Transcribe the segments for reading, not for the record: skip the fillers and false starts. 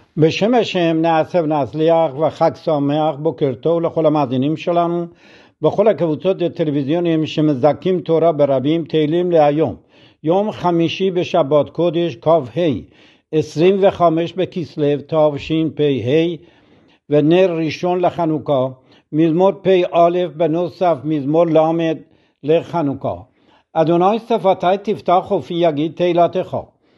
בשם השם נעשה ונצליח וחג שמח. בוקר טוב לכל המאזינים שלנו בכל הקבוצות הטלוויזיוניים שמזכים תורה ברבים. תהילים להיום, יום חמישי בשבת קודש כ"ה 25 בכסלו תשפ"ה, ונר ראשון לחנוכה, מזמור פ"א בנוסף מזמור ל' לחנוכה. אדוני שפתי תפתח ופי יגיד תהילתך.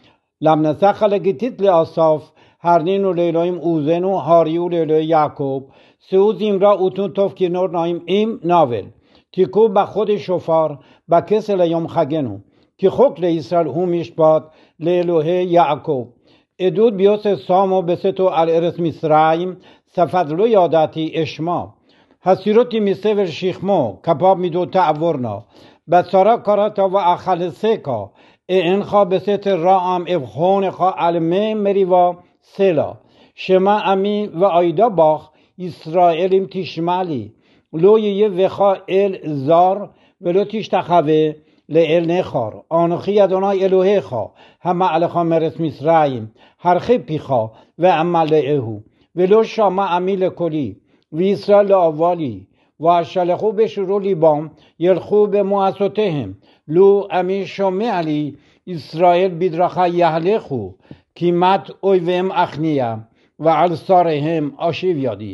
למנסח לגיתית לאסף, הרנינו לאלוהים עוזנו, הריו לאלוהי יעקב. שאו זמרה ותנו טוב כינור נעים עם נבל. תיקו בחודש שופר, בכסל היום חגנו. כי חוק לישראל הוא משפט לאלוהי יעקב. עדות ביוסף שמו בסתו על ארץ מצרים, שפת לא ידעתי אשמה. הסירותי מסבל שכמו, כפיו מידות תעבורנה. בצרה קראת ואכלסך, אינך בסתר רעם אבחונך על מי מריבה סלה. שמע עמי ועידה בך, ישראלים תשמע לי. לא יהיה בך אל זר ולא תשתחווה לאל נכר. אנוכי אדוני אלוהיך המעלך מארץ מצרים. הרחב פיך ואמלאהו. ולא שמע עמי לקולי וישראל לא אהבה לי. והשלחו בשורו ליבם ילכו במועצותיהם. לו עמי שומע לי, ישראל בדרכה יהלכו. כמעט אויביהם אכניע, ועל שריהם אשיב ידי.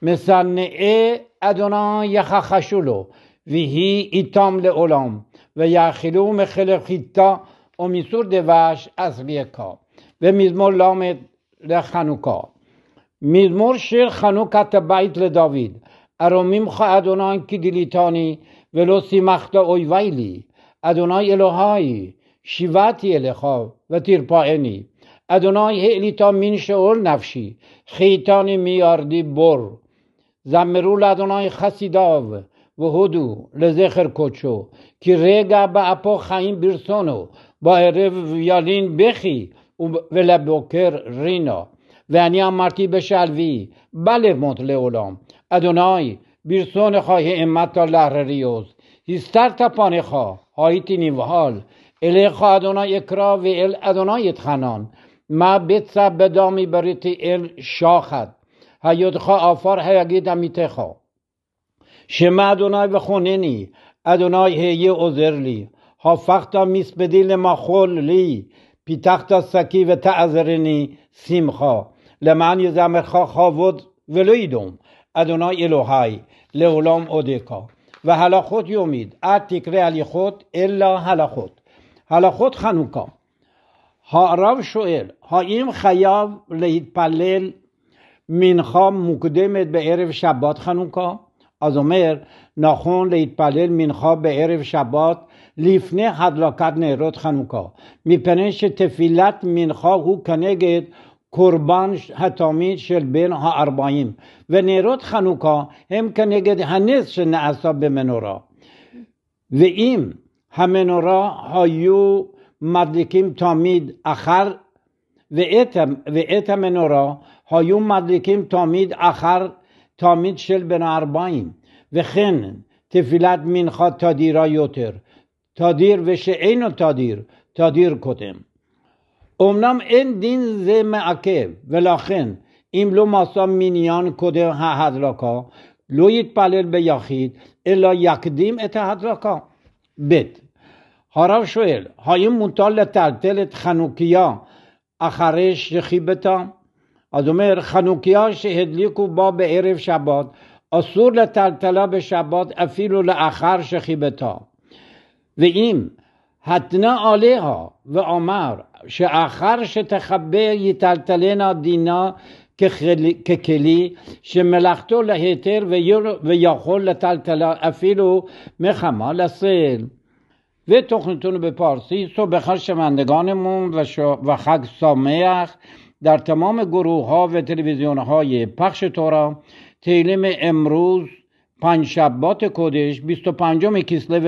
משנאי אדוני יכחשו לו, והיא איתם לעולם. ויאכלו מחלב חיטה ומסור דבש אסליקה. ומזמור ל' לחנוכה. מזמור שיר חנוכת הבית לדוד. ארומימך אדוני כי דיליתני, ולא שימחת אויבי לי. אדוני אלוהי, שיבעתי אליך ותרפאני. אדוני העלית מן שאול נפשי, חייתני מירדי בור. זמרו לאדוני חסידיו, והודו לזכר קודשו. כי רגע באפו חיים ברצונו, בערב ילין בכי ולבוקר רינה. ואני אמרתי בשלווי, בלב מות לעולם. אדוני, ברצונך העמדת להרריוס. הסתרת פניך, הייתי נבהל. אליך אדוני אקרא ואל אדוני אתחנן. מה ביצע בדמי בריתי אל שחת. היודך עפר היגיד עמיתך. שמע אדוני וחונני, אדוני היה עוזר לי. הפכת מספדי למחול לי, פיתחת שקי ותעזרני שמחה. למען יזמרך כבוד ולא ידום. אדוני אלוהי לעולם עודך. והלכות יומיד, אל תקרא הליכות אלא הלכות. הלכות חנוכה. הרב שואל, האם חייב להתפלל מנחה מוקדמת בערב שבת חנוכה? אז אומר, נכון להתפלל מנחה בערב שבת לפני הדלקת נרות חנוכה, מפני שתפילת מנחה הוא כנגד קורבן התמיד של בין 40, ונרות חנוכה הם כנגד הנס שנעשה במנורה. ואם המנורה היו מדליקים תמיד אחר, ואת המנורה היו מדליקים תמיד אחר תמיד של בין 40, וכן תפילת מנחה תדירה יותר, תדיר ושאינו תדיר, תדיר קודם. אמנם אין דין זה מעכב, ולכן אם לא מסע מניין קודם ההדלקה, לא יתפלל ביחיד, אלא יקדים את ההדלקה. ב' הרב שואל, האם מותר לטלטל את חנוכיה אחרי שחיבתה? אז אומר, חנוכיה שהדליקו בה בערב שבת, אסור לטלטלה בשבת אפילו לאחר שחיבתה. ואם התנה עליה ואמר שאחר שתחבה יטלטלנה דינה ככלי שמלאכתו להיתר ויכול לטלטלה אפילו מחמה לסל. ותוכניתנו בפרسی صبح شنوندگانمون و خگ سامح در تمام گروه ها و تلویزیون های پخش تورا. تیلیم امروز پنجشنبه کودش 25 کسلو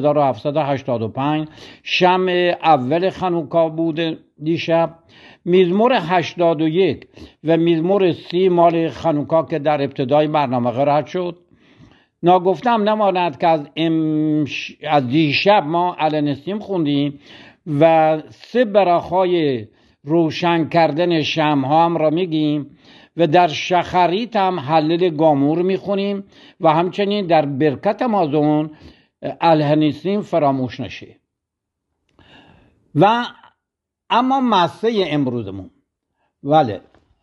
5785 شمع اول خنوکا بود دیشب. مزمور 81 و مزمور 30 مال خنوکا که در ابتدای برنامه قرار شد. ناگفتم نماند که از دیشب ما الانستیم خوندیم و 3 براخای روشن کردن شمع‌ها هم را میگیم و در شخریت هم حلل گامور میخونیم و همچنین در برکت آمازون الهنیسیم فراموش نشه. و اما مسته امروزمون ولی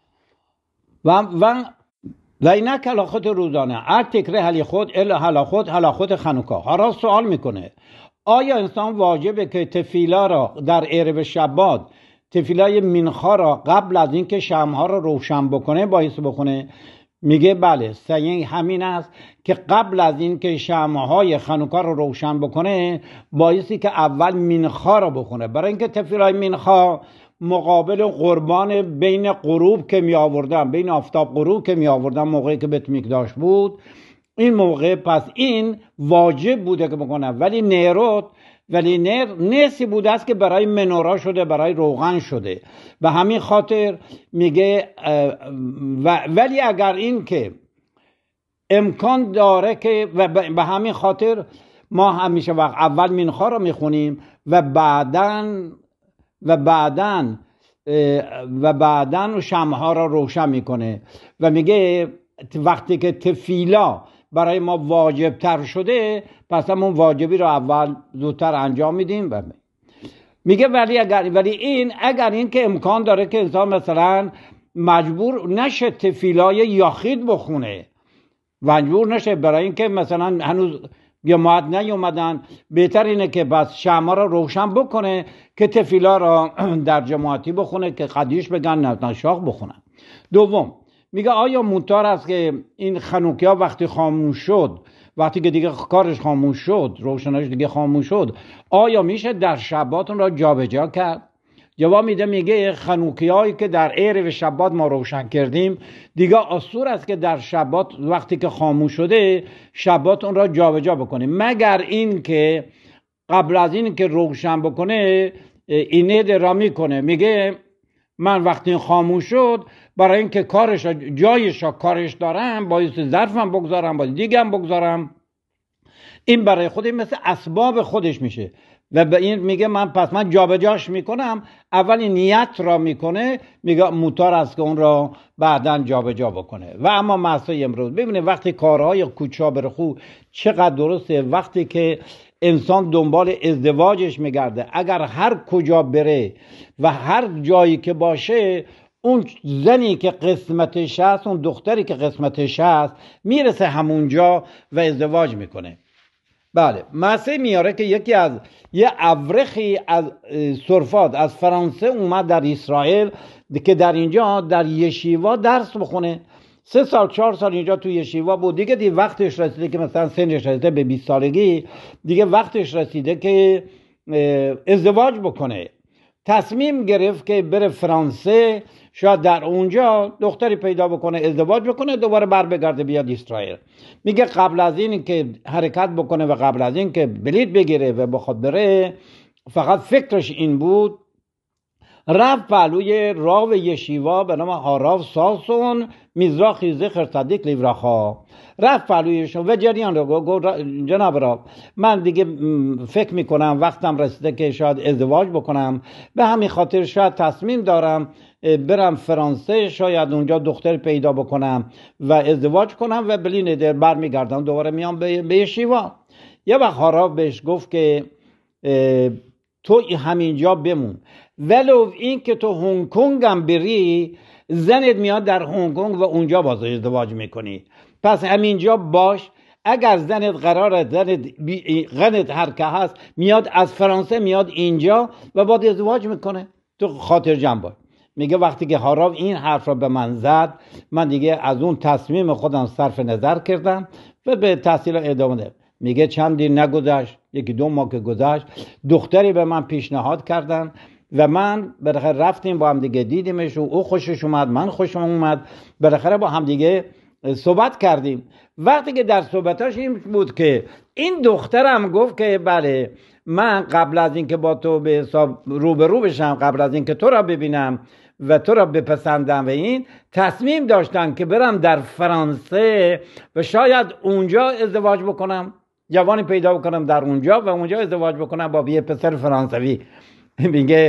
و اینک هلاخوت روزانه ار تکره هلی خود الا هلاخوت خنوکا. هارا سوال میکنه آیا انسان واجبه که تفیلا را در عرب شبات، تفیلای منخا را قبل از اینکه شمع‌ها را روشن بکنه بایستی بخونه؟ میگه بله، صحیح همین است که قبل از اینکه شمع‌های خنوکا را روشن بکنه بایستی که اول منخا را بخونه، برای اینکه تفیلای منخا مقابل قربان بین غروب که می آوردن، بین آفتاب غروب که می آوردن موقعی که بیت میکداش بود، این موقع پس این واجب بوده که بکنه. ولی نیر نسی بوده است که برای منورا شده، برای روغن شده. به همین خاطر میگه ولی اگر این که امکان داره که به همین خاطر ما همیشه وقت اول منخا رو میخونیم و بعدن شمع‌ها را روشن میکنه و میگه وقتی که تفیلا برای ما واجب تر شده پس همون واجبی را اول زودتر انجام میدیم. میگه ولی اگر این که امکان داره که انسان مثلا مجبور نشه تفیلای یاخید بخونه، مجبور نشه برای اینکه مثلا هنوز جماعت نیومدن، بهتر اینه که بس شمع را روشن بکنه که تفیلا را در جماعتی بخونه که قدیش بگن نشاق بخونن. دوم میگه آیا منطور است که این خنوکیا وقتی خاموش شد، وقتی که دیگه کارش خاموش شد، روشنش دیگه خاموش شد، آیا میشه در شباتون را جابجا کرد؟ جواب میده، میگه خنوکیایی که در عرب شبات ما روشن کردیم دیگه اصور است که در شبات وقتی که خاموش شده شبات اون را جابجا بکنیم، مگر این که قبل از این که روشن بکنه اینه را میکنه. میگه من وقتی خاموش شد برای اینکه کارش جایش کارش دارم باید ظرفم بگذارم، باید دیگم بگذارم، این برای خودش مثل اسباب خودش میشه و به این میگه من جابجاش میکنم. اولی نیت را میکنه، میگه موتور است که اون را بعداً جابجا بکنه. و اما مسئله امروز ببینه وقتی کارهای کوچا برخو چقدر درسته، وقتی که انسان دنبال ازدواجش میگرده، اگر هر کجا بره و هر جایی که باشه اون زنی که قسمتش هست، اون دختری که قسمتش هست میرسه همونجا و ازدواج میکنه. بله، مسئله میاره که یه ابرخی از صرفات از فرانسه اومد در اسرائیل که در اینجا در یشیوا درس بخونه. 3 سال 4 سال اینجا تو یشیوا بود، دیگه وقتش رسیده که مثلا سنش رسیده به 20 سالگی، دیگه وقتش رسیده که ازدواج بکنه. تصمیم گرفت که بره فرانسه، شاید در اونجا دختری پیدا بکنه، ازدواج بکنه، دوباره بر بگرده بیاد اسرائیل. میگه قبل از این که حرکت بکنه و قبل از این که بلیط بگیره و بخواد بره، فقط فکرش این بود، رفت پهلوی راو یشیوا به نام هاراو ساسون میزراخی زخر صدیق لیوراخا، رفت پهلویشون و جریان رو گفت جناب راو من دیگه فکر میکنم وقتم رسیده که شاید ازدواج بکنم، به همین خاطر شاید تصمیم دارم برم فرانسه، شاید اونجا دختر پیدا بکنم و ازدواج کنم و بلین در برمیگردم دوباره میام به یشیوا. یه وقت هاراو بهش گفت که تو همینجا بمون، ولو این که تو هنگ کنگ هم بری زنت میاد در هنگ کنگ و اونجا باز ازدواج میکنی، پس همینجا باش. اگر زنت قراره زنت هر که هست میاد از فرانسه میاد اینجا و بعد ازدواج میکنه، تو خاطر جمع باش. میگه وقتی که هاراو این حرف را به من زد، من دیگه از اون تصمیم خودم صرف نظر کردم و به تحصیل ادامه دادم. میگه چندی نگذشت، 1-2 ماه که گذشت، دختری به من پیشنهاد کردن و من بالاخره رفتیم با هم دیگه دیدیمش و او خوشش اومد، من خوشم اومد، بالاخره با هم دیگه صحبت کردیم. وقتی که در صحبتاش این بود که این دخترم گفت که بله من قبل از اینکه با تو به حساب روبرو بشم، قبل از اینکه تو را ببینم و تو را بپسندم و این تصمیم داشتن که برم در فرانسه و شاید اونجا ازدواج بکنم، جوانی پیدا بکنم در اونجا و اونجا ازدواج بکنم با یه پسر فرانسوی. میگه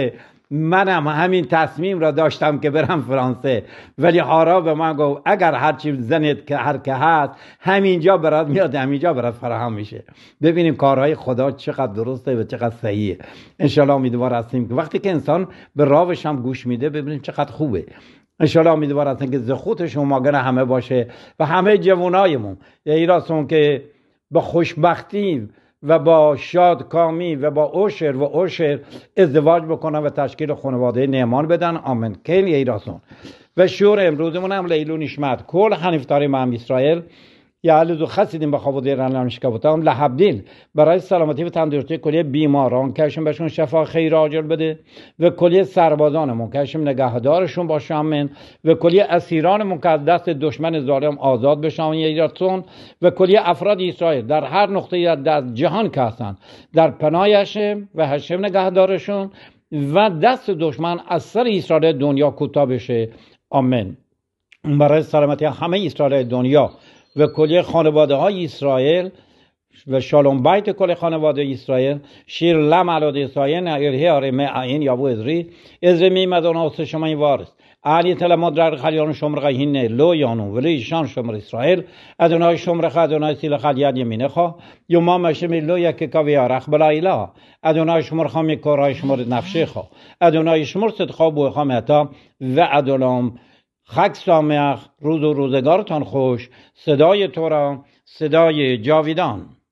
منم همین تصمیم را داشتم که برم فرانسه، ولی هارا به من گفت اگر هرچی زنت که هر که هست همینجا برات میاد، همینجا برات فراهم میشه. ببینیم کارهای خدا چقدر درسته و چقدر صحیحه. انشالله امیدوار هستیم که وقتی که انسان به راوش هم گوش میده ببینیم چقدر خوبه. انشالله امیدوار هستیم که زخوت شما همه باشه و همه جوانایمون یعنی راستون که با خوشبختی و با شادکامی و با اوشر ازدواج بکنن و تشکیل خانواده نعمان بدن. آمین. کل یه راستون و شور امروزمون هم لیلو نشمت کل حنیفتاری مهم اسرائیل یا لزو خسیدیم به خواب دیران نمشکبوتام لحبدیل برای سلامتی و تندرستی کلیه بیماران کشم بهشون شفا خیر عاجل بده و کلیه سربازانمون کشم نگهدارشون باشه. آمین. و کلیه اسیرانمون که از دست دشمن ظالم آزاد بشن ایراتون و کلیه افراد اسرائیل در هر نقطه در جهان که هستن در پناه هشم و هشم نگهدارشون و دست دشمن از سر اسرائیل دنیا کوتاه بشه. آمین. برای سلامتی همه اسرائیل دنیا و کلیه خانواده های اسرائیل و شالوم بیت کل خانواده اسرائیل شیر لم علاد اسرائیل ایرهی آرمه این یابو ازری میمدان آسه شما این وارست علی تلمات در خلیان شمرقه هینه لو یانو ولی ایشان شمر اسرائیل ادونای شمرقه ادونای سیل خلیان یمینه خواه یوما مشمی لو یک کاوی آرخ بلا ایلا ادونای شمر خامی کارهای شمر نفشه خواه ادونای شمر صدخوا بوی خامتا و ادولام خک سامخ روز و روزگارتان خوش. صدای تو را صدای جاویدان.